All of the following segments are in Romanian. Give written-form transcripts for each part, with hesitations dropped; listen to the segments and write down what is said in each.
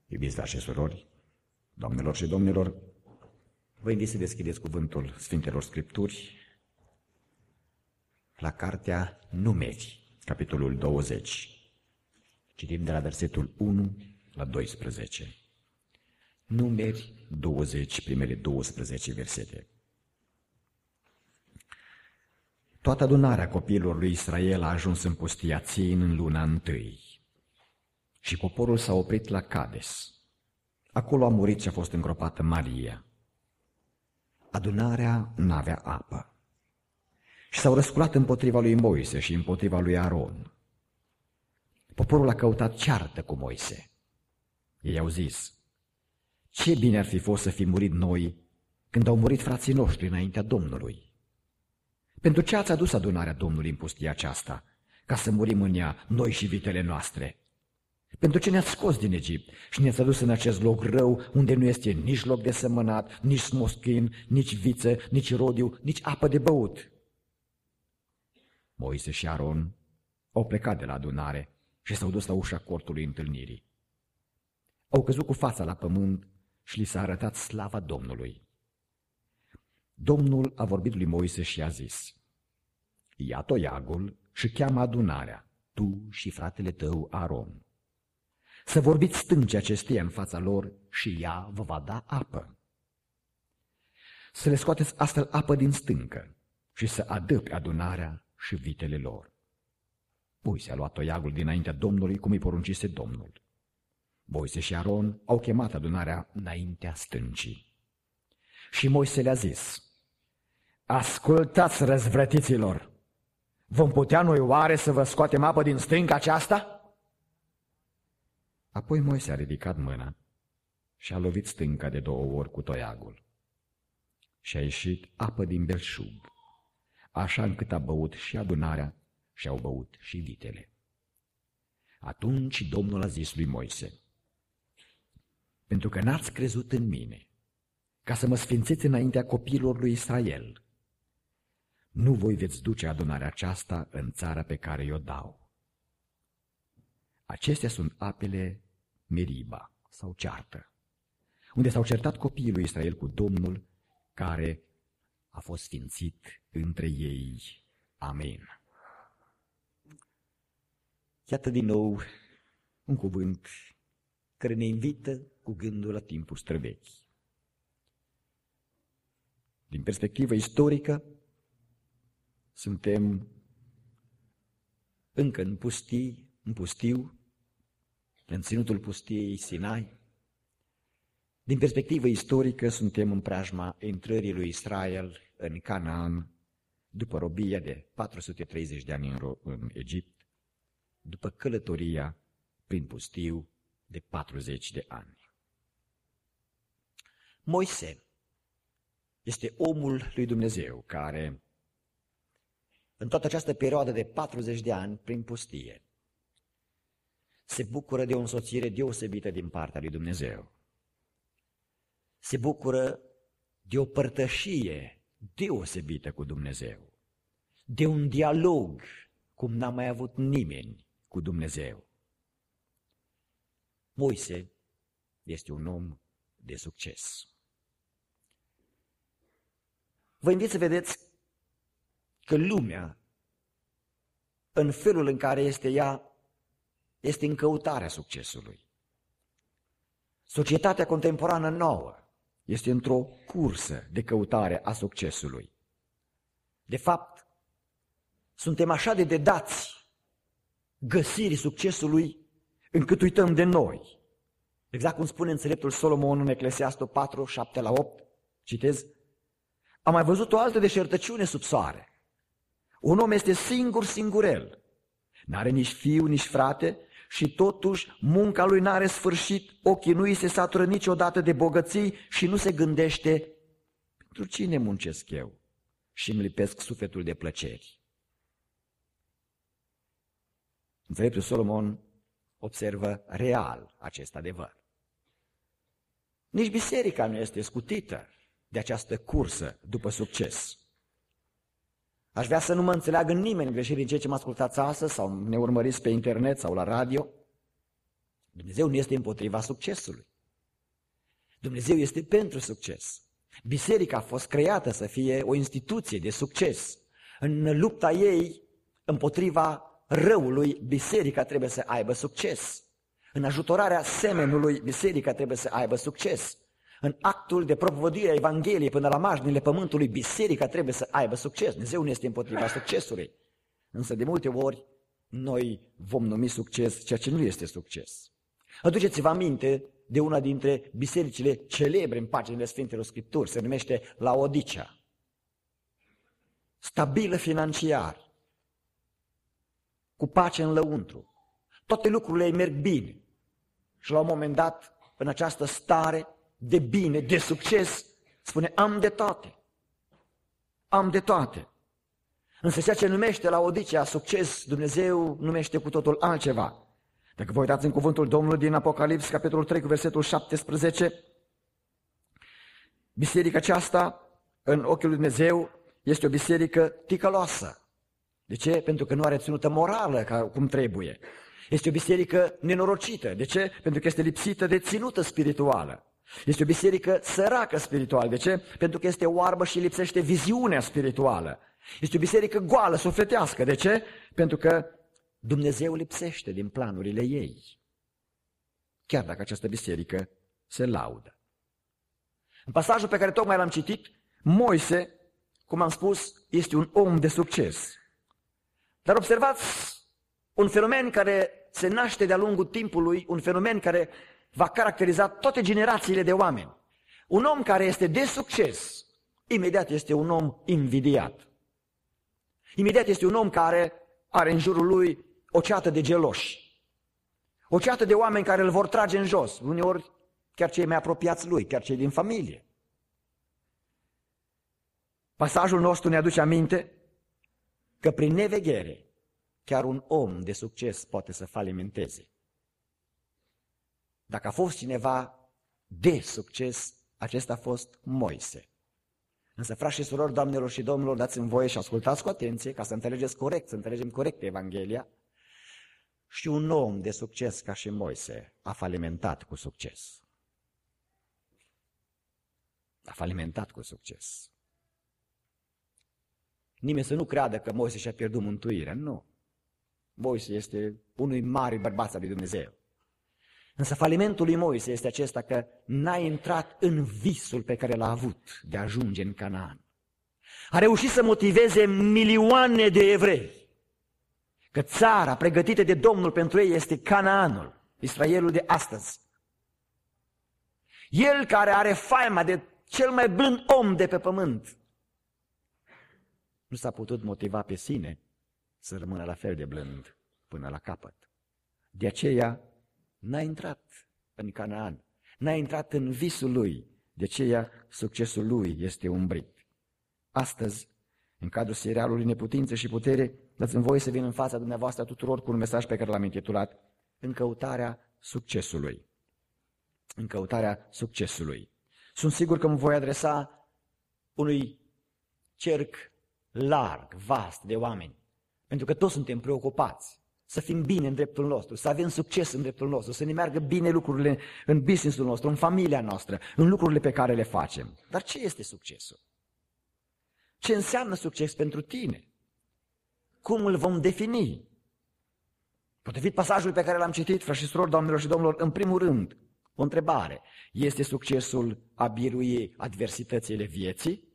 Iubiți frați și surori, doamnelor și domnilor, vă invit să deschideți cuvântul Sfintelor Scripturi la cartea Numeri, capitolul 20. Citim de la versetul 1 la 12. Numeri 20, primele 12 versete. Toată adunarea copiilor lui Israel a ajuns în pustia Țin în luna întâi. Și poporul s-a oprit la Cades. Acolo a murit și a fost îngropată Maria. Adunarea n-avea apă. Și s-au răsculat împotriva lui Moise și împotriva lui Aron. Poporul a căutat ceartă cu Moise. Ei au zis: ce bine ar fi fost să fi murit noi când au murit frații noștri înaintea Domnului. Pentru ce ați adus adunarea Domnului în pustia aceasta, ca să murim în ea, noi și vitele noastre? Pentru ce ne-ați scos din Egipt și ne-ați adus în acest loc rău, unde nu este nici loc de sămănat, nici smoschin, nici viță, nici rodiu, nici apă de băut? Moise și Aron au plecat de la adunare și s-au dus la ușa cortului întâlnirii. Au căzut cu fața la pământ și li s-a arătat slava Domnului. Domnul a vorbit lui Moise și a zis: ia toiagul și cheamă adunarea, tu și fratele tău Aron. Să vorbiți stânci acesteia în fața lor și ea vă va da apă. Să le scoateți astfel apă din stâncă și să adăpe adunarea și vitele lor. Moise a luat toiagul dinaintea Domnului, cum îi poruncise Domnul. Moise și Aron au chemat adunarea înaintea stâncii. Și Moise le-a zis: ascultați, răzvrătiților, vom putea noi oare să vă scoatem apă din stânca aceasta? Apoi Moise a ridicat mâna și a lovit stânca de 2 ori cu toiagul. Și a ieșit apă din belșug, așa încât a băut și adunarea și au băut și vitele. Atunci Domnul a zis lui Moise: pentru că n-ați crezut în mine, ca să mă sfințiți înaintea copiilor lui Israel, nu voi veți duce adunarea aceasta în țara pe care i-o dau. Acestea sunt apele Meriba sau ceartă, unde s-au certat copiii lui Israel cu Domnul, care a fost sfințit între ei. Amin. Iată din nou un cuvânt care ne invită cu gândul la timpuri străvechi. Din perspectivă istorică, suntem încă în pustiu, în ținutul pustiei Sinai. Din perspectivă istorică, suntem în preajma intrării lui Israel în Canaan, după robia de 430 de ani în Egipt, după călătoria prin pustiu de 40 de ani. Moise este omul lui Dumnezeu care, în toată această perioadă de 40 de ani prin pustie, se bucură de o însoțire deosebită din partea lui Dumnezeu. Se bucură de o părtășie deosebită cu Dumnezeu, de un dialog cum n-a mai avut nimeni cu Dumnezeu. Moise este un om de succes. Vă invit să vedeți că lumea, în felul în care este ea, este în căutarea succesului. Societatea contemporană nouă este într-o cursă de căutare a succesului. De fapt, suntem așa de dedați găsirii succesului încât uităm de noi. Exact cum spune înțeleptul Solomon în Eclesiastul 4, 7-8, citez: am mai văzut o altă deșertăciune sub soare. Un om este singurel, n-are nici fiu, nici frate și totuși munca lui n-are sfârșit, ochii nu îi se satură niciodată de bogății și nu se gândește: pentru cine muncesc eu și îmi lipesc sufletul de plăceri? Înțeleptul Solomon observă real acest adevăr. Nici biserica nu este scutită de această cursă după succes. Aș vrea să nu mă înțeleagă nimeni greșit din ceea ce mă ascultați astăzi sau ne urmăriți pe internet sau la radio. Dumnezeu nu este împotriva succesului. Dumnezeu este pentru succes. Biserica a fost creată să fie o instituție de succes. În lupta ei împotriva răului, biserica trebuie să aibă succes. În ajutorarea semenului, biserica trebuie să aibă succes. În actul de propovăduire a Evangheliei până la marginile pământului, biserica trebuie să aibă succes. Dumnezeu nu este împotriva succesului. Însă de multe ori noi vom numi succes ceea ce nu este succes. Aduceți-vă aminte de una dintre bisericile celebre în paginile Sfintelor Scripturi, se numește Laodicea. Stabilă financiar, cu pace în lăuntru, toate lucrurile îi merg bine. Și la un moment dat, în această stare de bine, de succes, spune, am de toate. Am de toate. Însă ceea ce numește Laodicea succes, Dumnezeu numește cu totul altceva. Dacă vă uitați în cuvântul Domnului din Apocalips, capitolul 3, cu versetul 17, biserica aceasta, în ochiul lui Dumnezeu, este o biserică ticăloasă. De ce? Pentru că nu are ținută morală cum trebuie. Este o biserică nenorocită. De ce? Pentru că este lipsită de ținută spirituală. Este o biserică săracă spiritual. De ce? Pentru că este oarbă și lipsește viziunea spirituală. Este o biserică goală, sufletească. De ce? Pentru că Dumnezeu lipsește din planurile ei. Chiar dacă această biserică se laudă. În pasajul pe care tocmai l-am citit, Moise, cum am spus, este un om de succes. Dar observați un fenomen care se naște de-a lungul timpului, un fenomen care va caracteriza toate generațiile de oameni. Un om care este de succes, imediat este un om invidiat. Imediat este un om care are în jurul lui o ceată de geloși. O ceată de oameni care îl vor trage în jos, uneori chiar cei mai apropiați lui, chiar cei din familie. Pasajul nostru ne aduce aminte că prin neveghere chiar un om de succes poate să falimenteze. Dacă a fost cineva de succes, acesta a fost Moise. Însă, frați și surori, doamnelor și domnilor, dați-mi voie și ascultați cu atenție ca să înțelegeți corect, să înțelegem corect Evanghelia. Și un om de succes ca și Moise a falimentat cu succes. A falimentat cu succes. Nimeni să nu creadă că Moise și-a pierdut mântuirea, nu. Moise este unui mare bărbat al lui Dumnezeu. Însă falimentul lui Moise este acesta că n-a intrat în visul pe care l-a avut de a ajunge în Canaan. A reușit să motiveze milioane de evrei că țara pregătită de Domnul pentru ei este Canaanul, Israelul de astăzi. El care are faima de cel mai blând om de pe pământ, nu s-a putut motiva pe sine să rămână la fel de blând până la capăt. De aceea n-a intrat în Canaan, n-a intrat în visul lui, de aceea succesul lui este umbrit. Astăzi, în cadrul serialului Neputință și Putere, dați-mi voie să vin în fața dumneavoastră tuturor cu un mesaj pe care l-am intitulat În căutarea succesului. În căutarea succesului. Sunt sigur că mă voi adresa unui cerc larg, vast de oameni, pentru că toți suntem preocupați să fim bine în dreptul nostru, să avem succes în dreptul nostru, să ne meargă bine lucrurile în business-ul nostru, în familia noastră, în lucrurile pe care le facem. Dar ce este succesul? Ce înseamnă succes pentru tine? Cum îl vom defini? Potrivit pasajului pe care l-am citit, frați și surori, doamnelor și domnilor, în primul rând, o întrebare. Este succesul a birui adversitățile vieții?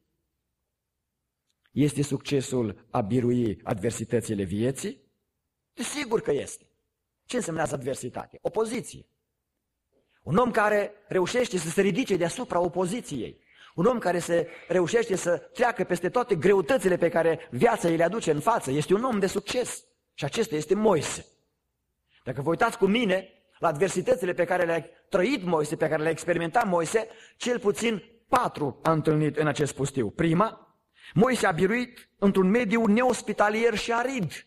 Este succesul a birui adversitățile vieții? Desigur că este. Ce însemnează adversitate? Opoziție. Un om care reușește să se ridice deasupra opoziției. Un om care se reușește să treacă peste toate greutățile pe care viața îi le aduce în față. Este un om de succes. Și acesta este Moise. Dacă vă uitați cu mine la adversitățile pe care le-a trăit Moise, pe care le-a experimentat Moise, cel puțin 4 a întâlnit în acest pustiu. Prima, Moise a biruit într-un mediu neospitalier și arid.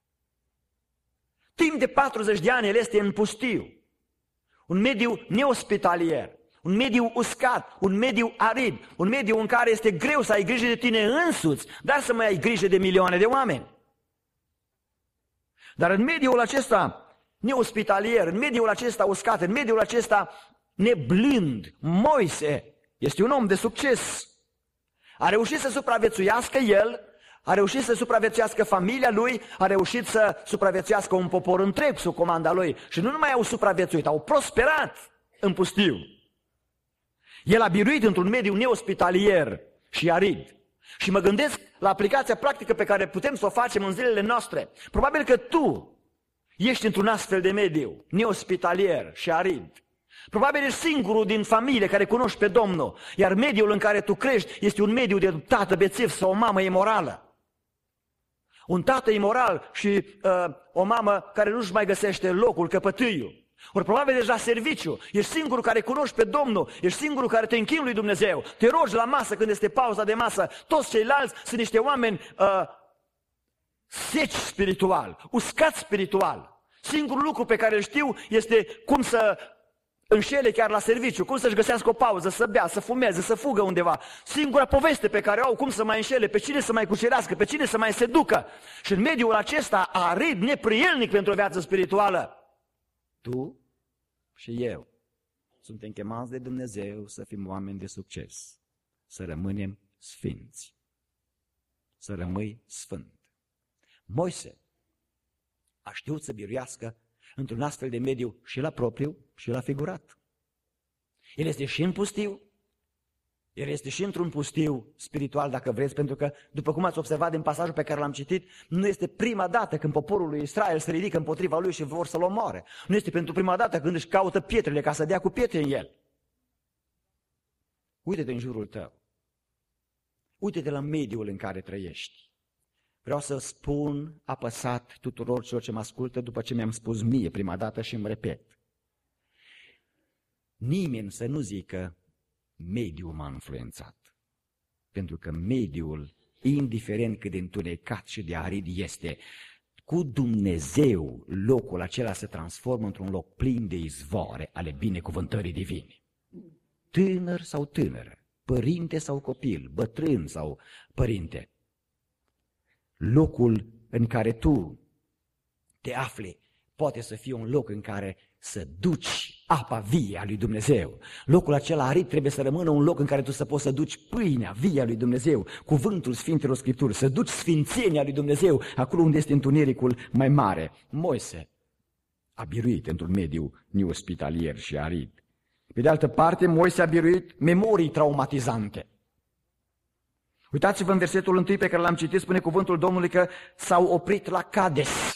Timp de 40 de ani el este în pustiu. Un mediu neospitalier, un mediu uscat, un mediu arid, un mediu în care este greu să ai grijă de tine însuți, dar să mai ai grijă de milioane de oameni. Dar în mediul acesta neospitalier, în mediul acesta uscat, în mediul acesta neblând, Moise este un om de succes. A reușit să supraviețuiască el, a reușit să supraviețuiască familia lui, a reușit să supraviețuiască un popor întreg sub comanda lui. Și nu numai au supraviețuit, au prosperat în pustiu. El a biruit într-un mediu neospitalier și arid. Și mă gândesc la aplicația practică pe care putem să o facem în zilele noastre. Probabil că tu ești într-un astfel de mediu, neospitalier și arid. Probabil ești singurul din familie care cunoști pe Domnul, iar mediul în care tu crești este un mediu de tată bețiv sau o mamă imorală. Un tată imoral și o mamă care nu-și mai găsește locul, căpătâiul. Ori probabil ești la serviciu, ești singurul care cunoști pe Domnul, ești singurul care te închini lui Dumnezeu, te rogi la masă când este pauza de masă, toți ceilalți sunt niște oameni seci spiritual, uscați spiritual. Singurul lucru pe care îl știu este cum să înșele chiar la serviciu, cum să-și găsească o pauză, să bea, să fumeze, să fugă undeva. Singura poveste pe care o au, cum să mai înșele, pe cine să mai cucerească, pe cine să mai seducă. Și în mediul acesta arid, neprielnic pentru o viață spirituală, tu și eu suntem chemați de Dumnezeu să fim oameni de succes, să rămânem sfinți, să rămâi sfânt. Moise a știut să biruiască într-un astfel de mediu și la propriu și la figurat. El este și în pustiu, el este și într-un pustiu spiritual, dacă vreți, pentru că, după cum ați observat din pasajul pe care l-am citit, nu este prima dată când poporul lui Israel se ridică împotriva lui și vor să-l omoare. Nu este pentru prima dată când își caută pietrele ca să dea cu pietre în el. Uite-te în jurul tău. Uite-te la mediul în care trăiești. Vreau să spun apăsat tuturor celor ce mă ascultă după ce mi-am spus mie prima dată și îmi repet. Nimeni să nu zică mediul m-a influențat. Pentru că mediul, indiferent cât de întunecat și de arid este, cu Dumnezeu locul acela se transformă într-un loc plin de izvoare ale binecuvântării divine. Tânăr sau tânără, părinte sau copil, bătrân sau părinte, locul în care tu te afli poate să fie un loc în care să duci apa vie a lui Dumnezeu. Locul acela arid trebuie să rămână un loc în care tu să poți să duci pâinea vie a lui Dumnezeu, cuvântul Sfintelor Scripturi, să duci sfințenia lui Dumnezeu acolo unde este întunericul mai mare. Moise a biruit într-un mediu neospitalier și arid. Pe de altă parte, Moise a biruit memorii traumatizante. Uitați-vă în versetul 1 pe care l-am citit, spune cuvântul Domnului că s-au oprit la Cades.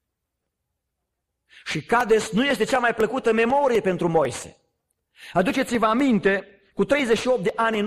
Și Cades nu este cea mai plăcută memorie pentru Moise. Aduceți-vă aminte, cu 38 de ani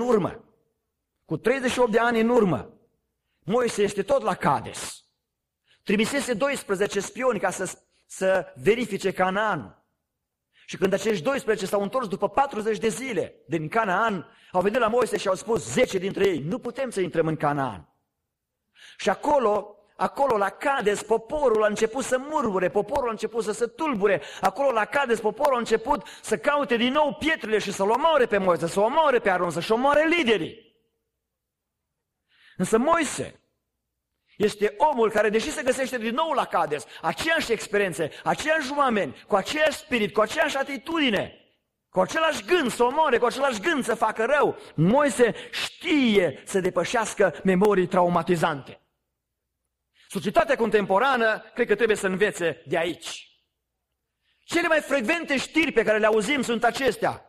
în urmă, Moise este tot la Cades. Trimisese 12 spioni ca să verifice Canaan. Și când acești 12 s-au întors după 40 de zile din Canaan, au venit la Moise și au spus 10 dintre ei, nu putem să intrăm în Canaan. Și acolo la Cades poporul a început să murmure, poporul a început să se tulbure, acolo la Cades poporul a început să caute din nou pietrele și să-l omoare pe Moise, să omoare pe Aron, să-și omoare liderii. Însă Moise este omul care, deși se găsește din nou la Cades, aceeași experiențe, aceiași oameni, cu aceeași spirit, cu aceeași atitudine, cu același gând să omoare, cu același gând să facă rău, Moise știe să depășească memorii traumatizante. Societatea contemporană cred că trebuie să învețe de aici. Cele mai frecvente știri pe care le auzim sunt acestea.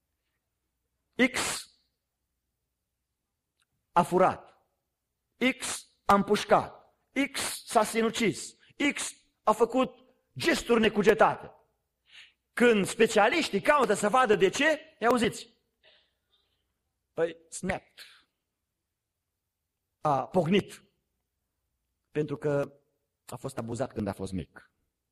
X a furat, X a împușcat, X s-a sinucis, X a făcut gesturi necugetate. Când specialiștii caută să vadă de ce, i-auziți. Păi, snapped. A pocnit. Pentru că a fost abuzat când a fost mic.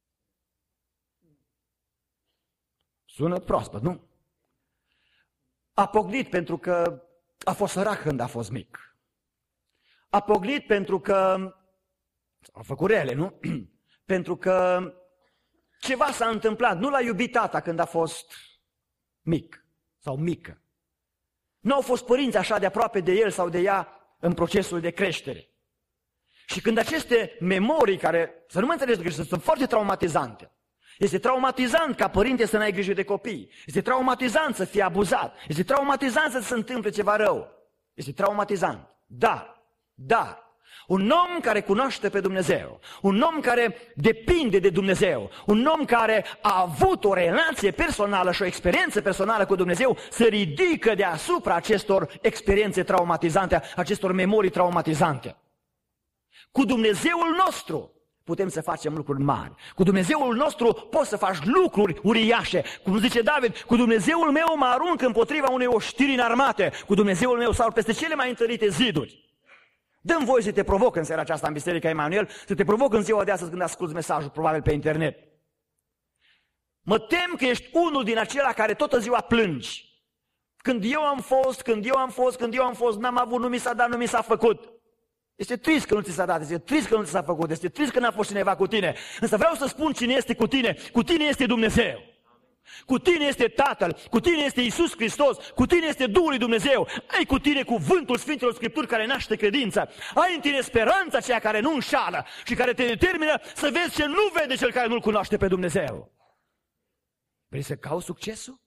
Sună proaspăt, nu? A pocnit pentru că a fost sărac când a fost mic. A pocnit pentru că a făcut rele, nu? Pentru că ceva s-a întâmplat. Nu l-a iubit tata când a fost mic sau mică. Nu au fost părinți așa de aproape de el sau de ea în procesul de creștere. Și când aceste memorii, care, să nu mă înțelegeți greșit, sunt foarte traumatizante, Este traumatizant ca părinte să n-ai grijă de copii. Este traumatizant să fii abuzat. Este traumatizant să se întâmple ceva rău. Este traumatizant. Dar, un om care cunoaște pe Dumnezeu, un om care depinde de Dumnezeu, un om care a avut o relație personală și o experiență personală cu Dumnezeu, se ridică deasupra acestor experiențe traumatizante, acestor memorii traumatizante. Cu Dumnezeul nostru putem să facem lucruri mari. Cu Dumnezeul nostru poți să faci lucruri uriașe. Cum zice David, cu Dumnezeul meu mă arunc împotriva unei oștiri înarmate. Cu Dumnezeul meu sar peste cele mai întărite ziduri. Dă-mi voie să te provoc în seara aceasta în Biserica Emanuel, să te provoc în ziua de astăzi când asculți mesajul, probabil pe internet. Mă tem că ești unul din acela care toată ziua plângi. Când eu am fost, n-am avut, nu mi s-a dat, nu mi s-a făcut. Este trist că nu ți s-a dat, este trist că nu ți s-a făcut, este trist că n-a fost cineva cu tine. Însă vreau să spun cine este cu tine. Cu tine este Dumnezeu. Cu tine este Tatăl, cu tine este Iisus Hristos, cu tine este Duhul lui Dumnezeu. Ai cu tine cuvântul Sfintelor Scripturi care naște credință. Ai în tine speranța aceea care nu înșală și care te determină să vezi ce nu vede cel care nu-L cunoaște pe Dumnezeu. Vrei să cauți succesul?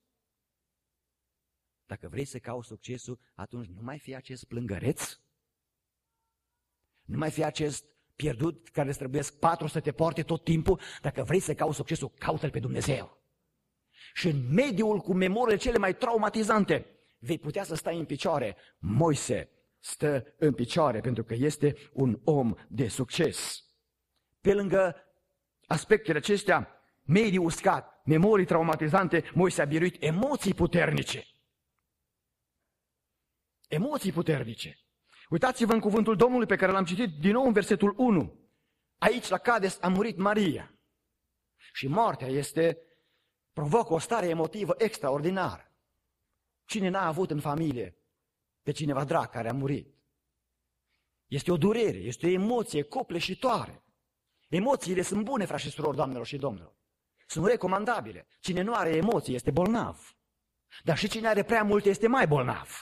Dacă vrei să cauți succesul, atunci nu mai fi acest plângăreț, nu mai fi acest pierdut care îți trebuiesc 4 să te poarte tot timpul. Dacă vrei să cauți succesul, caută-L pe Dumnezeu. Și în mediul cu memoriile cele mai traumatizante vei putea să stai în picioare. Moise stă în picioare pentru că este un om de succes. Pe lângă aspectele acestea, mediul uscat, memorii traumatizante, Moise a biruit emoții puternice. Emoții puternice. Uitați-vă în cuvântul Domnului pe care l-am citit din nou în versetul 1. Aici la Cades a murit Maria. Și moartea provocă o stare emotivă extraordinară. Cine n-a avut în familie pe cineva drag care a murit? Este o durere, este o emoție copleșitoare. Emoțiile sunt bune, frați și surori, doamnelor și domnilor. Sunt recomandabile. Cine nu are emoții este bolnav. Dar și cine are prea multe este mai bolnav.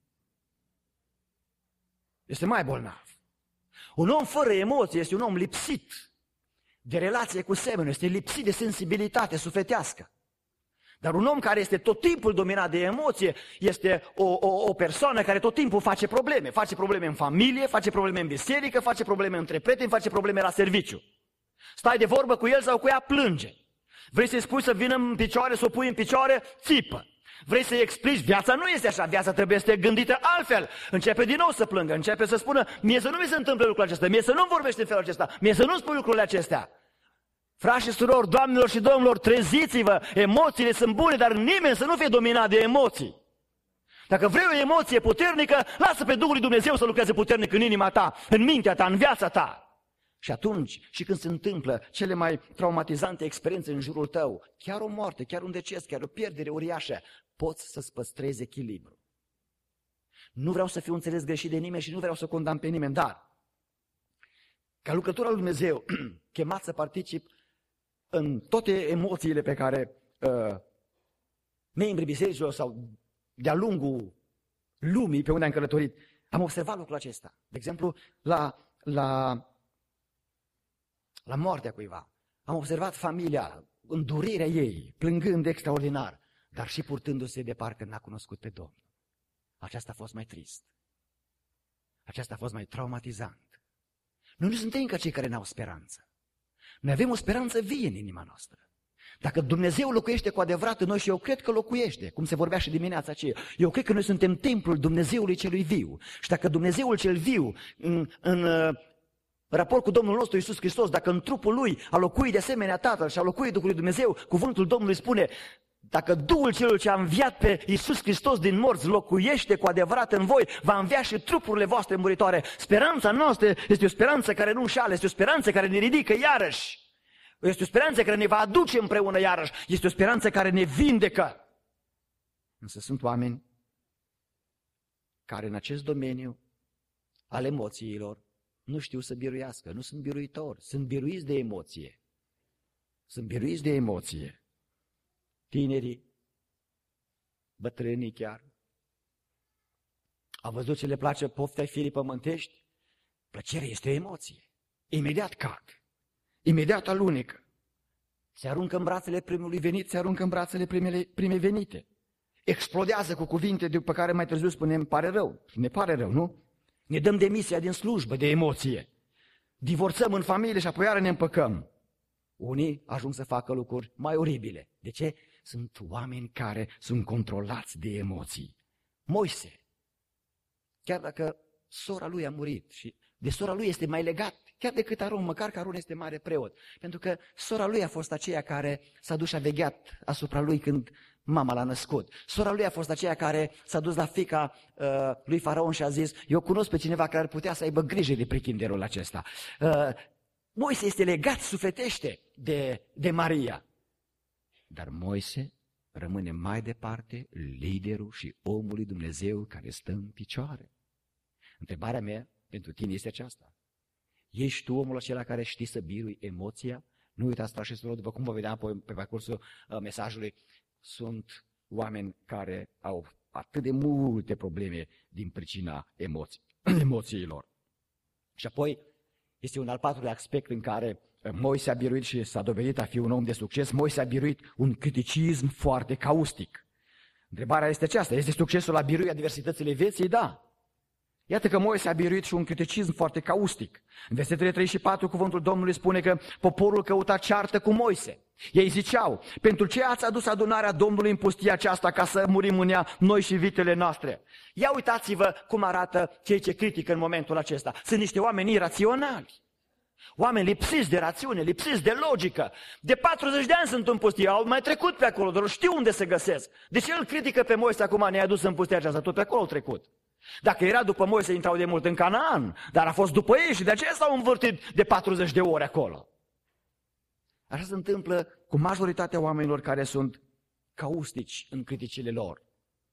Este mai bolnav. Un om fără emoție este un om lipsit de relație cu semenul, este lipsit de sensibilitate sufletească. Dar un om care este tot timpul dominat de emoție este o persoană care tot timpul face probleme. Face probleme în familie, face probleme în biserică, face probleme între prieteni, face probleme la serviciu. Stai de vorbă cu el sau cu ea, plânge. Vrei să-i spui să vină în picioare, să o pui în picioare, țipă. Vrei să-i explici, viața nu este așa, viața trebuie să fie gândită altfel. Începe din nou să plângă, începe să spună, mie să nu mi se întâmple lucrul acesta, mie să nu vorbești în felul acesta, mie să nu spui lucrurile acestea. Frați și surori, doamnelor și domnilor, treziți-vă, emoțiile sunt bune, dar nimeni să nu fie dominat de emoții. Dacă vrei o emoție puternică, lasă pe Duhul lui Dumnezeu să lucreze puternic în inima ta, în mintea ta, în viața ta. Și atunci, și când se întâmplă cele mai traumatizante experiențe în jurul tău, chiar o moarte, chiar un deces, chiar o pierdere uriașă, poți să-ți păstrezi echilibru. Nu vreau să fiu înțeles greșit de nimeni și nu vreau să condamn pe nimeni, dar ca lucrător al lui Dumnezeu, chemat să particip în toate emoțiile pe care membrii bisericilor sau de-a lungul lumii pe unde am călătorit, am observat lucrul acesta. De exemplu, la moartea cuiva. Am observat familia, îndurirea ei, plângând extraordinar, dar și purtându-se de parcă n-a cunoscut pe Domnul. Aceasta a fost mai trist. Aceasta a fost mai traumatizant. Noi nu suntem ca cei care n-au speranță. Noi avem o speranță vie în inima noastră. Dacă Dumnezeu locuiește cu adevărat în noi, și eu cred că locuiește, cum se vorbea și dimineața aceea, eu cred că noi suntem templul Dumnezeului celui viu. Și dacă Dumnezeul cel viu, în raport cu Domnul nostru Iisus Hristos, dacă în trupul Lui a locuit de asemenea Tatăl și a locuit Duhul lui Dumnezeu, cuvântul Domnului spune, dacă Duhul celui ce a înviat pe Iisus Hristos din morți locuiește cu adevărat în voi, va învia și trupurile voastre muritoare. Speranța noastră este o speranță care nu înșală, este o speranță care ne ridică iarăși. Este o speranță care ne va aduce împreună iarăși. Este o speranță care ne vindecă. Însă sunt oameni care în acest domeniu al emoțiilor nu știu să biruiască, nu sunt biruitori, sunt biruiți de emoție. Sunt biruiți de emoție. Tinerii, bătrânii chiar, au văzut ce le place pofta firii pământești? Plăcerea este o emoție. Imediat cad, imediat alunecă. Se aruncă în brațele primului venit, se aruncă în brațele primei venite. Explodează cu cuvinte după care mai târziu spunem, îmi pare rău. Ne pare rău, nu? Ne dăm demisia din slujbă, de emoție. Divorțăm în familie și apoi iară ne împăcăm. Unii ajung să facă lucruri mai oribile. De ce? Sunt oameni care sunt controlați de emoții. Moise, chiar dacă sora lui a murit și de sora lui este mai legat, chiar decât Aron, măcar că Aron este mare preot, pentru că sora lui a fost aceea care s-a dus și a vegheat asupra lui când mama l-a născut. Sora lui a fost aceea care s-a dus la fiica lui Faraon și a zis, eu cunosc pe cineva care ar putea să aibă grijă de prichinderul acesta. Moise este legat sufletește de Maria. Dar Moise rămâne mai departe liderul și omul lui Dumnezeu care stă în picioare. Întrebarea mea pentru tine este aceasta. Ești tu omul acela care știi să birui emoția? Nu uitați, frați și surori, după cum vă vedeam pe parcursul mesajului, sunt oameni care au atât de multe probleme din pricina emoțiilor. Și apoi este un al patrulea aspect în care Moise a biruit și s-a dovedit a fi un om de succes. Moise a biruit un criticism foarte caustic. Întrebarea este aceasta, este succesul la birui adversitățile vieții? Da. Iată că Moise a biruit și un criticism foarte caustic. În versetele 3 și 4 cuvântul Domnului spune că poporul căuta ceartă cu Moise. Ei ziceau, pentru ce ați adus adunarea Domnului în pustia aceasta ca să murim în ea noi și vitele noastre? Ia uitați-vă cum arată cei ce critică în momentul acesta. Sunt niște oameni iraționali. Oameni lipsiți de rațiune, lipsiți de logică. De 40 de ani sunt în pustie, au mai trecut pe acolo, dar știu unde se găsesc. De ce îl critică pe Moise acum, ne-a adus în pustia aceasta? Tot pe acolo au trecut. Dacă era după Moise, intrau de mult în Canaan, dar a fost după ei și de aceea s-au învârtit de 40 de ori acolo. Așa se întâmplă cu majoritatea oamenilor care sunt caustici în criticile lor.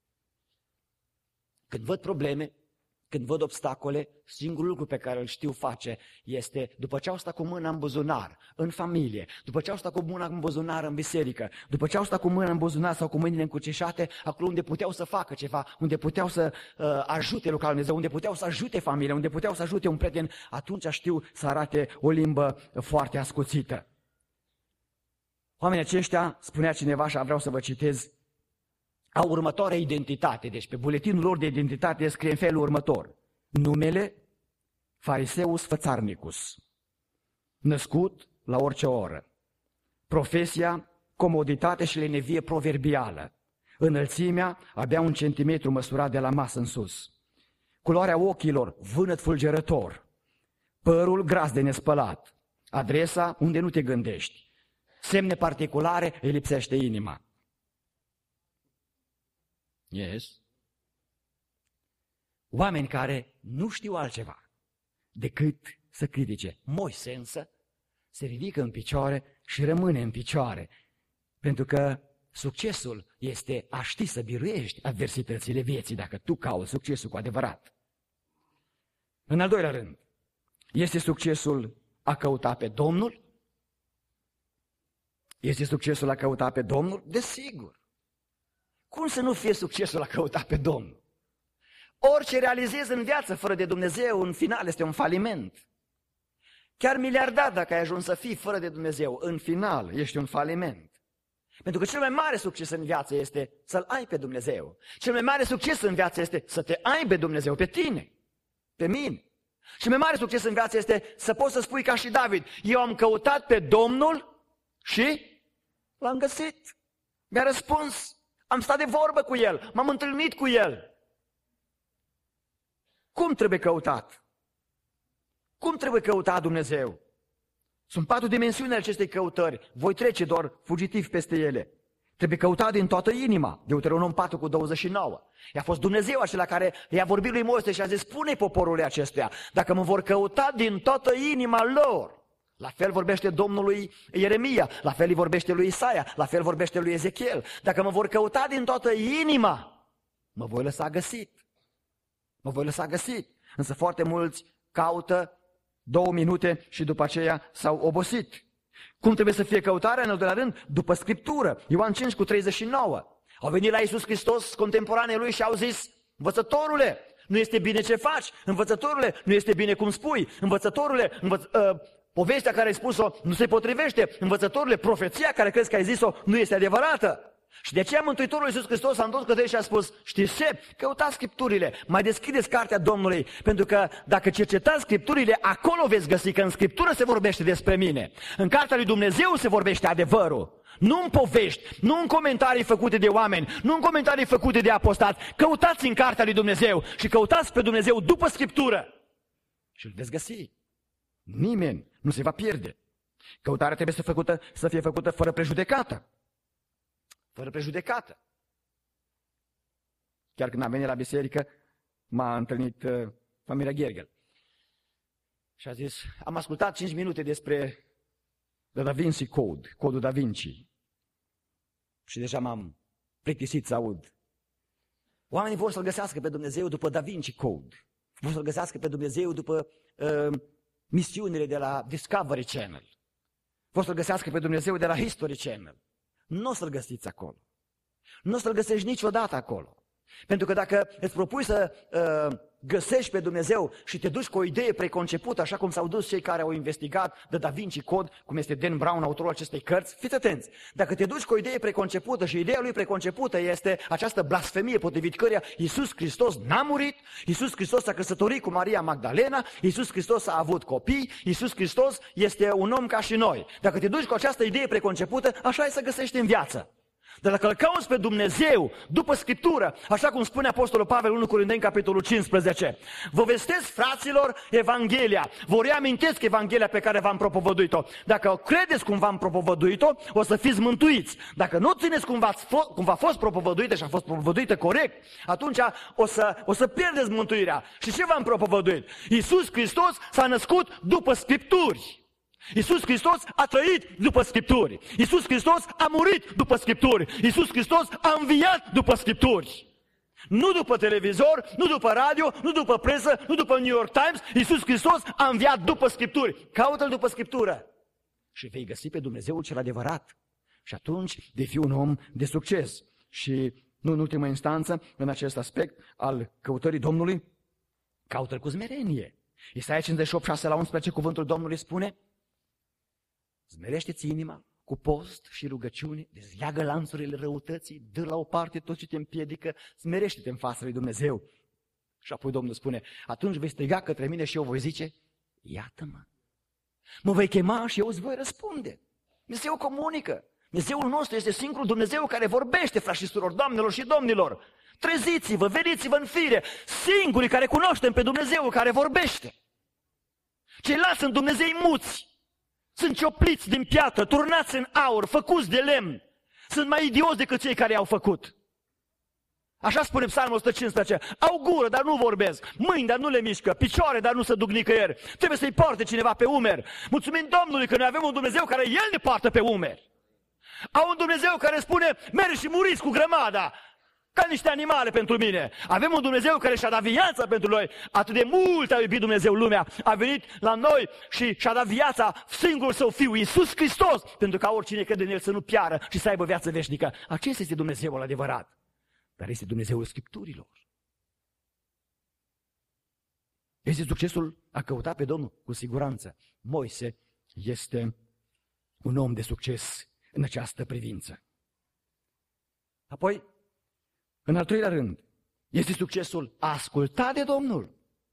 Când văd probleme, când văd obstacole, singurul lucru pe care îl știu face este, după ce au stat cu mâna în buzunar, în familie, după ce au stat cu mâna în buzunar în biserică, după ce au stat cu mâna în buzunar sau cu mâinile încrucișate, acolo unde puteau să facă ceva, unde puteau să ajute lucrul Dumnezeu, unde puteau să ajute familia, unde puteau să ajute un prieten, atunci știu să arate o limbă foarte ascuțită. Oamenii aceștia, spunea cineva și vreau să vă citez, au următoarea identitate. Deci pe buletinul lor de identitate scrie în felul următor. Numele Fariseus Fățarnicus, născut la orice oră. Profesia, comoditate și lenevie proverbială. Înălțimea, abia 1 centimetru măsurat de la masă în sus. Culoarea ochilor, vânăt fulgerător. Părul gras de nespălat. Adresa, unde nu te gândești. Semne particulare, îi lipsește inima. Yes. Oameni care nu știu altceva decât să critique. Moise însă se ridică în picioare și rămâne în picioare, pentru că succesul este a ști să biruiești adversitățile vieții, dacă tu cauți succesul cu adevărat. În al doilea rând, este succesul a căuta pe Domnul? Este succesul a căuta pe Domnul? Desigur. Cum să nu fie succesul a căuta pe Domnul? Orice realizezi în viață fără de Dumnezeu, în final este un faliment. Chiar miliardar dacă ai ajuns să fii fără de Dumnezeu, în final ești un faliment. Pentru că cel mai mare succes în viață este să-L ai pe Dumnezeu. Cel mai mare succes în viață este să te ai pe Dumnezeu, pe tine, pe mine. Cel mai mare succes în viață este să poți să spui ca și David, eu am căutat pe Domnul și l-am găsit. Mi-a răspuns. Am stat de vorbă cu El, m-am întâlnit cu El. Cum trebuie căutat? Cum trebuie căutat Dumnezeu? Sunt 4 dimensiuni ale acestei căutări. Voi trece doar fugitiv peste ele. Trebuie căutat din toată inima. Deuteronom 4:29. I-a fost Dumnezeu acela care i-a vorbit lui Moise și a zis, spune poporului acestuia, dacă mă vor căuta din toată inima lor. La fel vorbește Domnul lui Ieremia, la fel îi vorbește lui Isaia, la fel vorbește lui Ezechiel. Dacă mă vor căuta din toată inima, mă voi lăsa găsit. Mă voi lăsa găsit. Însă foarte mulți caută 2 minute și după aceea s-au obosit. Cum trebuie să fie căutarea? În al doilea rând, după Scriptură. Ioan 5:39. Au venit la Iisus Hristos contemporanei lui și au zis, învățătorule, nu este bine ce faci, învățătorule, nu este bine cum spui, învățătorule, povestea care ai spus-o nu se potrivește, învățătorile, profeția care crezi că ai zis-o nu este adevărată. Și de aceea Mântuitorul Iisus Hristos s-a întors către ei și a spus, știți ce? Căutați Scripturile, mai deschideți cartea Domnului, pentru că dacă cercetați Scripturile, acolo veți găsi că în Scriptură se vorbește despre mine. În cartea lui Dumnezeu se vorbește adevărul. Nu în povești, nu în comentarii făcute de oameni, nu în comentarii făcute de apostați. Căutați în cartea lui Dumnezeu și căutați pe Dumnezeu după Scriptură. Și îl veți găsi. Nimeni nu se va pierde. Căutarea trebuie să fie făcută fără prejudecată. Fără prejudecată. Chiar când am venit la biserică, m-a întâlnit familia Gherghel. Și a zis, am ascultat 5 minute despre Da Vinci Code, codul Da Vinci. Și deja m-am plictisit să aud. Oamenii vor să-L găsească pe Dumnezeu după Da Vinci Code. Vor să-L găsească pe Dumnezeu după misiunile de la Discovery Channel. Vor să-L găsească pe Dumnezeu de la History Channel. Nu o să-L găsiți acolo. Nu o să-L găsești niciodată acolo. Pentru că dacă îți propui să găsești pe Dumnezeu și te duci cu o idee preconcepută, așa cum s-au dus cei care au investigat de Da Vinci Code, cum este Dan Brown, autorul acestei cărți, fiți atenți, dacă te duci cu o idee preconcepută și ideea lui preconcepută este această blasfemie potrivit căreia Iisus Hristos n-a murit, Iisus Hristos s-a căsătorit cu Maria Magdalena, Iisus Hristos a avut copii, Iisus Hristos este un om ca și noi. Dacă te duci cu această idee preconcepută, așa e să găsești în viață. Dar dacă îl cauți pe Dumnezeu după Scriptură, așa cum spune Apostolul Pavel 1 Corinteni, capitolul 15, vă vestesc, fraților, Evanghelia, vă reamintesc Evanghelia pe care v-am propovăduit-o. Dacă o credeți cum v-am propovăduit-o, o să fiți mântuiți. Dacă nu țineți cum v-a fost propovăduită și a fost propovăduită corect, atunci o să pierdeți mântuirea. Și ce v-am propovăduit? Iisus Hristos s-a născut după Scripturi. Iisus Hristos a trăit după Scripturi. Iisus Hristos a murit după Scripturi. Iisus Hristos a înviat după Scripturi. Nu după televizor, nu după radio, nu după presă, nu după New York Times. Iisus Hristos a înviat după Scripturi. Caută-L după Scriptură și vei găsi pe Dumnezeul cel adevărat. Și atunci vei fi un om de succes. Și nu în ultimă instanță, în acest aspect al căutării Domnului, caută-L cu smerenie. Isaia 58, 6 la 11, cuvântul Domnului spune: smerește-ți inima cu post și rugăciune, dezleagă lanțurile răutății, dă la o parte tot ce te împiedică, smerește-te în fața lui Dumnezeu. Și apoi Domnul spune: atunci vei striga către mine și eu voi zice: iată-mă. Mă vei chema și eu îți voi răspunde. Dumnezeu comunică. Dumnezeul nostru este singurul Dumnezeu care vorbește, frați și surori, doamnelor și domnilor. Treziți-vă, veniți-vă în fire, singurii care cunoaștem pe Dumnezeul care vorbește. Ceilalți sunt Dumnezei muți. Sunt ciopliți din piatră, turnați în aur, făcuți de lemn. Sunt mai idioți decât cei care i-au făcut. Așa spune Psalmul 115. Au gură, dar nu vorbesc. Mâini, dar nu le mișcă. Picioare, dar nu se duc nicăieri. Trebuie să-i poarte cineva pe umeri. Mulțumim Domnului că noi avem un Dumnezeu care El ne poartă pe umeri. Au un Dumnezeu care spune: mergi și muriți cu grămada, ca niște animale pentru mine. Avem un Dumnezeu care și-a dat viața pentru noi. Atât de mult a iubit Dumnezeu lumea. A venit la noi și și-a dat viața singurul Său Fiu, Iisus Hristos, pentru ca oricine crede în El să nu piară și să aibă viață veșnică. Acesta este Dumnezeul adevărat. Dar este Dumnezeul Scripturilor. Este succesul a căuta pe Domnul? Cu siguranță. Moise este un om de succes în această privință. Apoi, în al treilea rând, este succesul a asculta de Domnul.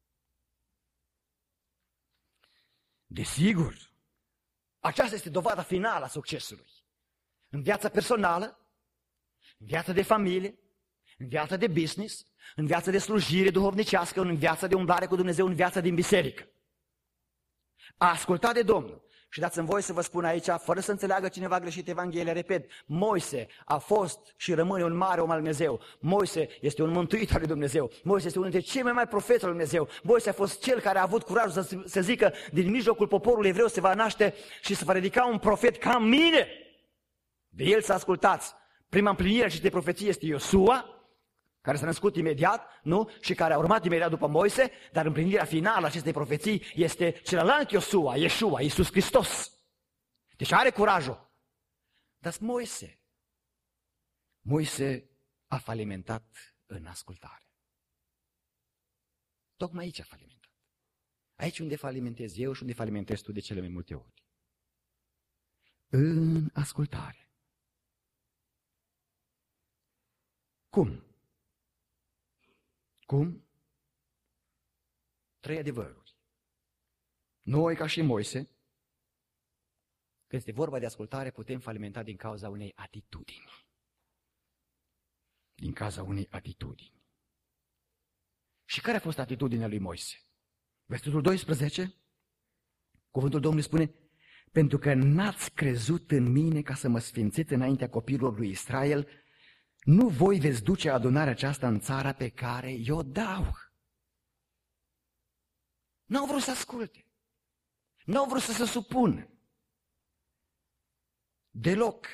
Desigur, aceasta este dovada finală a succesului. În viața personală, în viața de familie, în viața de business, în viața de slujire duhovnicească, în viața de umblare cu Dumnezeu, în viața din biserică. A asculta de Domnul. Și dați-mi voie să vă spun aici, fără să înțeleagă cineva greșit Evanghelia, repet, Moise a fost și rămâne un mare om al Dumnezeu. Moise este un mântuit al lui Dumnezeu. Moise este unul dintre cei mai mari profeți al lui Dumnezeu. Moise a fost cel care a avut curajul să zică: din mijlocul poporului evreu se va naște și se va ridica un profet ca mine. De el să ascultați. Prima împlinire a acestei profeții este Iosua, care s-a născut imediat, nu? Și care a urmat imediat după Moise, dar împlinirea finală a acestei profeții este celălalt Iosua, Iesua, Iisus Hristos. Deci are curajul. Dar Moise. Moise a falimentat în ascultare. Tocmai aici a falimentat. Aici unde falimentez eu și unde falimentezi tu de cele mai multe ori. În ascultare. Cum? Cum? 3 adevăruri. Noi, ca și Moise, când este vorba de ascultare, putem falimenta din cauza unei atitudini. Din cauza unei atitudini. Și care a fost atitudinea lui Moise? Versetul 12, cuvântul Domnului spune: pentru că n-ați crezut în mine ca să mă sfințiți înaintea copiilor lui Israel, nu voi veți duce adunarea aceasta în țara pe care eu dau. N-au vrut să asculte. N-au vrut să se supună. Deloc.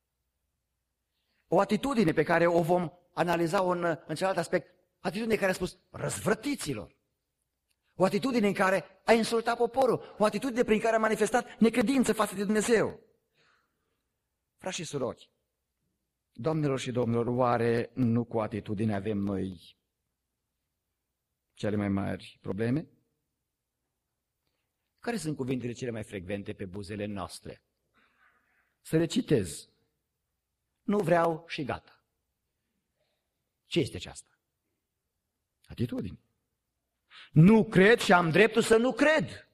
O atitudine pe care o vom analiza în celălalt aspect, atitudine care a spus răzvrătiților. O atitudine în care a insultat poporul, o atitudine prin care a manifestat necredință față de Dumnezeu. Frați și surori, doamnelor și domnilor, oare nu cu atitudine avem noi cele mai mari probleme? Care sunt cuvintele cele mai frecvente pe buzele noastre? Să le citez. Nu vreau și gata. Ce este aceasta? Atitudine. Nu cred și am dreptul să nu cred.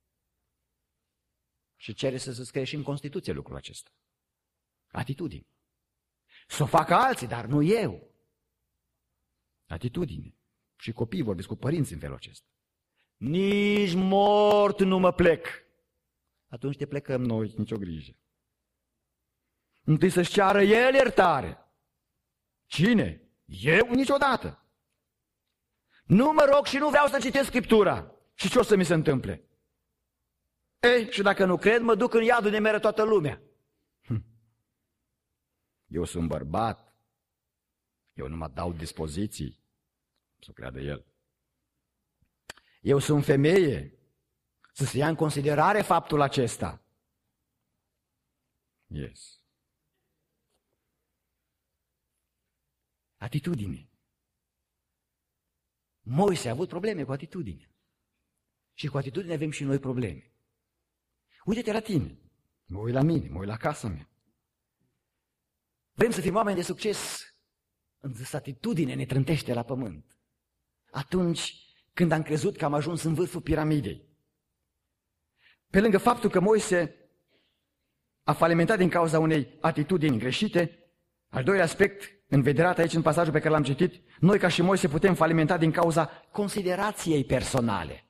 Și cere să se scrie și în Constituție lucrul acesta. Atitudine. Să o facă alții, dar nu eu. Atitudine. Și copiii vorbesc cu părinții în felul acesta. Nici mort nu mă plec. Atunci te plecăm noi, nicio grijă. Întâi să-și ceară el iertare. Cine? Eu? Niciodată. Nu mă rog și nu vreau să citesc Scriptura. Și ce o să mi se întâmple? Ei, și dacă nu cred, mă duc în iadul de mere toată lumea. Eu sunt bărbat. Eu nu mă dau dispoziții. Să creadă el. Eu sunt femeie. Să se ia în considerare faptul acesta. Yes. Atitudine. Moise a avut probleme cu atitudine. Și cu atitudine avem și noi probleme. Uite-te la tine. Mă uit la mine, mă uit la casa mea. Vrem să fim oameni de succes, însă atitudine ne trântește la pământ. Atunci când am crezut că am ajuns în vârful piramidei. Pe lângă faptul că Moise a falimentat din cauza unei atitudini greșite, al doilea aspect, învederat aici în pasajul pe care l-am citit, noi ca și Moise putem falimenta din cauza considerației personale.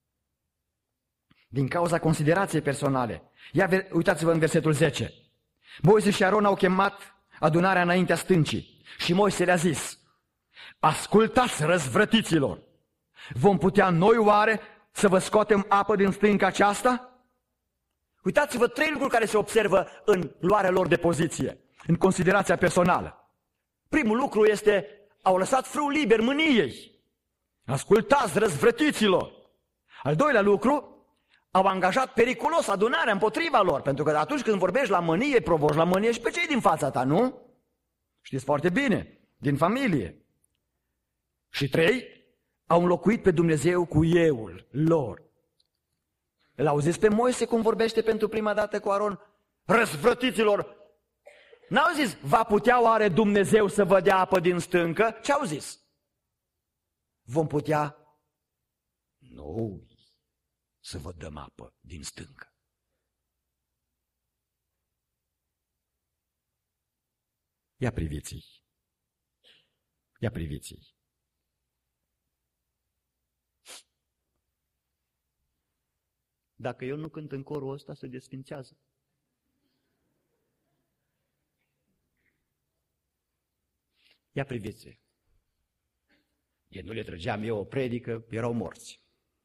Din cauza considerației personale. Uitați-vă în versetul 10. Moise și Aron au chemat adunarea înaintea stâncii și Moise le-a zis: ascultați, răzvrătiților, vom putea noi oare să vă scoatem apă din stânca aceasta? Uitați-vă 3 lucruri care se observă în luarea lor de poziție, în considerația personală. Primul lucru este, au lăsat frâul liber mâniei. Ascultați, răzvrătiților. Al doilea lucru, au angajat periculos adunarea împotriva lor, pentru că atunci când vorbești la mânie, provoci la mânie și pe cei din fața ta, nu? Știți foarte bine, din familie. Și 3, au înlocuit pe Dumnezeu cu euul lor. Îl auziți pe Moise cum vorbește pentru prima dată cu Aron? Răzvrătiților! N-au zis, va putea oare Dumnezeu să vă dea apă din stâncă? Ce au zis? Vom putea noi să vă dăm apă din stâncă. Ia priviți-i. Ia priviți-i. Dacă eu nu cânt în corul ăsta, se desfințează. Ia priviți. Eu nu le trăgeam eu o predică, erau morți.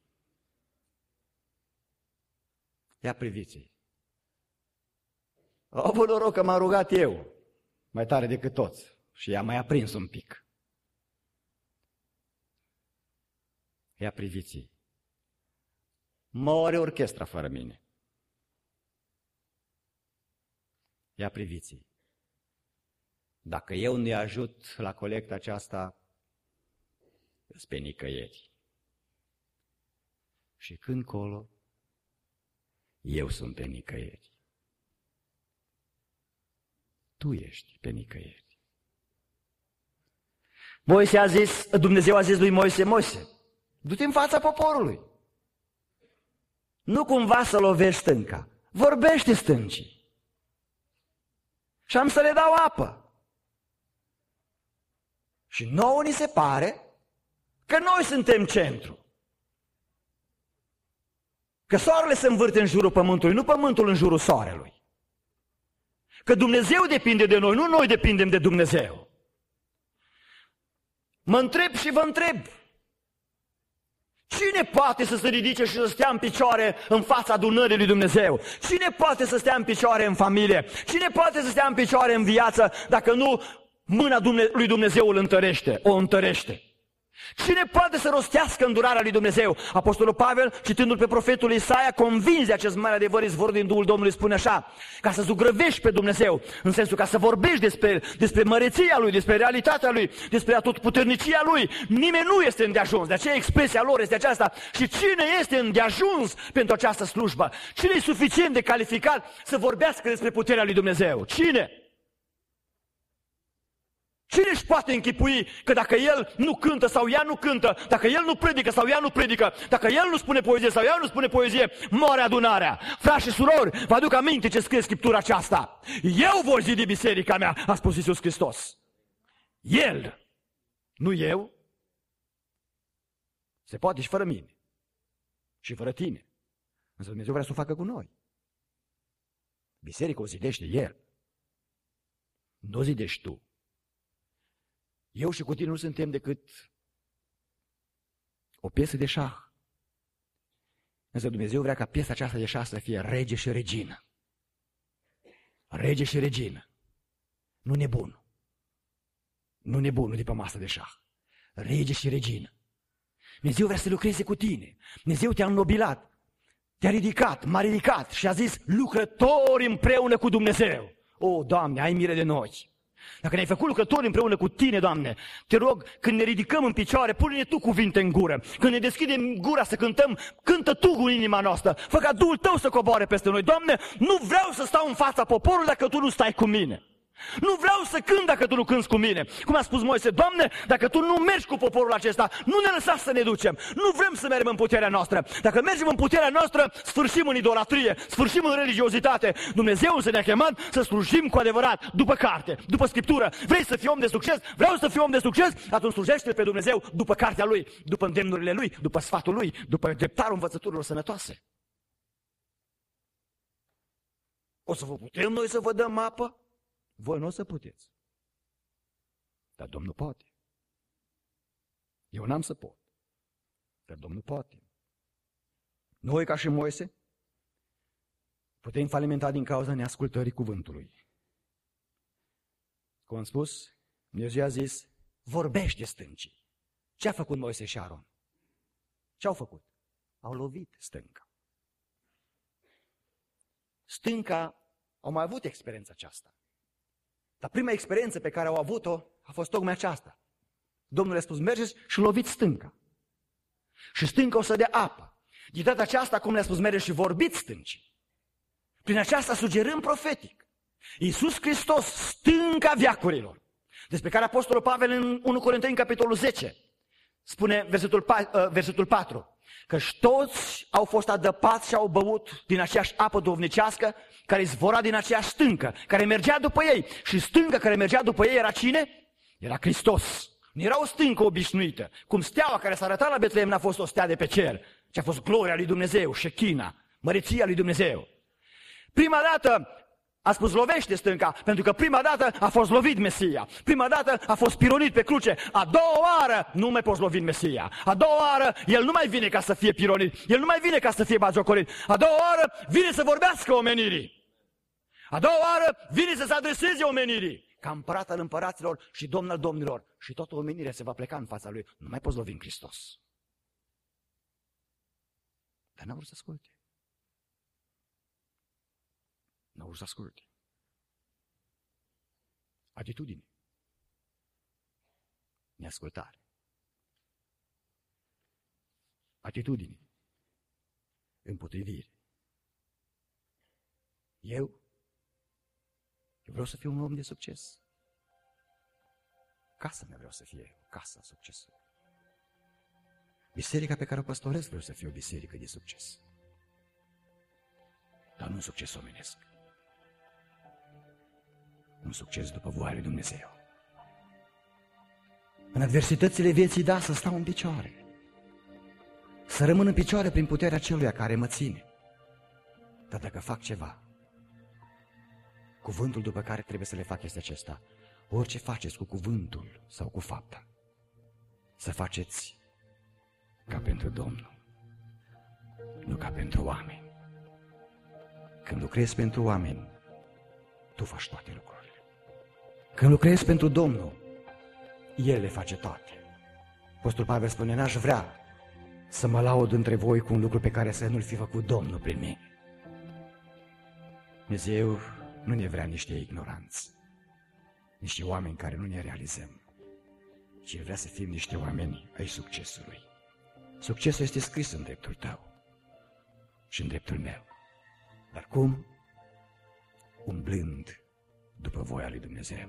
Ia priviți. Au avut noroc că m-am rugat eu, mai tare decât toți, și i-a mai aprins un pic. Ia priviți. Moare orchestra fără mine. Ia priviți. Dacă eu nu-i ajut la colecta aceasta, îți pe nicăieri. și când colo, eu sunt pe nicăieri. Tu ești pe nicăieri. Dumnezeu a zis lui Moise, Moise, du-te în fața poporului. Nu cumva să lovești stânca, vorbește stâncii. Și am să le dau apă. Și nouă ni se pare că noi suntem centru. Că soarele se învârte în jurul pământului, nu pământul în jurul soarelui. Că Dumnezeu depinde de noi, nu noi depindem de Dumnezeu. Mă întreb și vă întreb. Cine poate să se ridice și să stea în picioare în fața adunării lui Dumnezeu? Cine poate să stea în picioare în familie? Cine poate să stea în picioare în viață dacă nu mâna lui Dumnezeu o întărește? Cine poate să rostească îndurarea lui Dumnezeu? Apostolul Pavel, citindu-l pe profetul Isaia, convins de acest mare adevăr izvorât din Duhul Domnului, spune așa: ca să zugrăvești pe Dumnezeu, în sensul ca să vorbești despre măreția Lui, despre realitatea Lui, despre atotputernicia Lui, nimeni nu este îndeajuns. De aceea expresia lor este aceasta. Și cine este îndeajuns pentru această slujbă? Cine e suficient de calificat să vorbească despre puterea lui Dumnezeu? Cine? Cine își poate închipui că dacă el nu cântă sau ea nu cântă, dacă el nu predică sau ea nu predică, dacă el nu spune poezie sau ea nu spune poezie, moare adunarea? Frați și surori, vă aduc aminte ce scrie Scriptura aceasta. Eu voi zidi biserica mea, a spus Iisus Hristos. El, nu eu. Se poate și fără mine și fără tine. Însă Dumnezeu vrea să o facă cu noi. Biserica o zidește El. Nu o zidești tu. Eu și cu tine nu suntem decât o piesă de șah. Însă Dumnezeu vrea ca piesa aceasta de șah să fie rege și regină. Rege și regină. Nu nebun. Nu nebunul de pe masă de șah. Rege și regină. Dumnezeu vrea să lucreze cu tine. Dumnezeu te-a înnobilat. Te-a ridicat, m-a ridicat și a zis: lucrători împreună cu Dumnezeu. O, Doamne, ai milă de noi. Dacă ne-ai făcut lucrători împreună cu Tine, Doamne, te rog, când ne ridicăm în picioare, pune-ne Tu cuvinte în gură. Când ne deschidem gura să cântăm, cântă Tu cu inima noastră. Fă ca Duhul Tău să coboare peste noi. Doamne, nu vreau să stau în fața poporului dacă Tu nu stai cu mine. Nu vreau să cânt dacă Tu nu cânți cu mine. Cum a spus Moise: Doamne, dacă Tu nu mergi cu poporul acesta, nu ne lăsa să ne ducem. Nu vrem să mergem în puterea noastră. Dacă mergem în puterea noastră, sfârșim în idolatrie, sfârșim în religiozitate. Dumnezeu însă ne-a chemat să slujim cu adevărat, după carte, după Scriptură. Vrei să fii om de succes? Vreau să fiu om de succes? Atunci slujește pe Dumnezeu după cartea Lui, după îndemnurile Lui, după sfatul Lui, după dreptarul învățăturilor sănătoase. O să vă putem noi să vă dăm apă? Voi nu o să puteți. Dar Domnul poate. Eu n-am să pot. Dar Domnul poate. Noi, ca și Moise, putem falimenta din cauza neascultării cuvântului. Cum am spus, Dumnezeu a zis: vorbește stâncii. Ce a făcut Moise și Aron? Ce au făcut? Au lovit stânca. Stânca au mai avut experiența aceasta. Dar prima experiență pe care au avut-o a fost tocmai aceasta. Domnul a spus: mergeți și loviți stânca. Și stânca o să dea apă. De data aceasta, cum le-a spus, mergeți și vorbiți stâncii. Prin aceasta sugerând profetic. Iisus Hristos, stânca veacurilor, despre care Apostolul Pavel în 1 Corinteni, capitolul 10, spune versetul 4, căci toți au fost adăpați și au băut din aceeași apă duhovnicească care izvora din aceeași stâncă, care mergea după ei. Și stânca care mergea după ei era cine? Era Hristos. Nu era o stâncă obișnuită. Cum steaua care s-a arătat la Betlehem n-a fost o stea de pe cer, ci a fost gloria lui Dumnezeu, șechina, măreția lui Dumnezeu. Prima dată a spus: lovește stânca, pentru că prima dată a fost lovit Mesia. Prima dată a fost pironit pe cruce. A doua oară nu mai poți lovi Mesia. A doua oară el nu mai vine ca să fie pironit. El nu mai vine ca să fie batjocorit. A doua oară vine să vorbească omenirii. A doua oară vine să se adreseze omenirii. Ca împărat al împăraților și domn al domnilor. Și toată omenirea se va pleca în fața lui. Nu mai poți lovi în Hristos. Dar n-a vrut să asculte. N-au vrut să asculte. Atitudine. Neascultare. Atitudine. împotrivire. Eu vreau să fiu un om de succes. Casa mea vreau să fie casa succesului. Biserica pe care o păstoresc vreau să fie o biserică de succes. Dar nu un succes omenesc. Un succes după voia lui Dumnezeu. În adversitățile vieții, da, să stau în picioare. Să rămân în picioare prin puterea celuia care mă ține. Dar dacă fac ceva, cuvântul după care trebuie să le fac este acesta: orice faceți cu cuvântul sau cu fapta, să faceți ca pentru Domnul, nu ca pentru oameni. Când lucrezi pentru oameni, tu faci toate lucrurile. Când lucrezi pentru Domnul, El le face toate. Apostolul Pavel spune: n-aș vrea să mă laud între voi cu un lucru pe care să nu-l fi făcut Domnul prin mine. Dumnezeu nu ne vrea niște ignoranți, niște oameni care nu ne realizăm, ci El vrea să fim niște oameni ai succesului. Succesul este scris în dreptul tău și în dreptul meu. Dar cum? Umblând după voia lui Dumnezeu,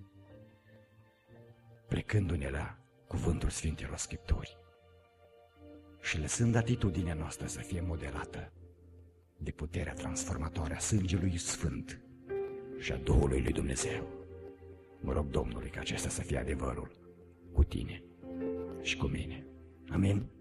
plecându-ne la cuvântul Sfintelor Scripturi și lăsând atitudinea noastră să fie modelată de puterea transformatoare a sângelui Sfânt și a Duhului lui Dumnezeu. Mă rog Domnului ca acesta să fie adevărul cu tine și cu mine. Amin.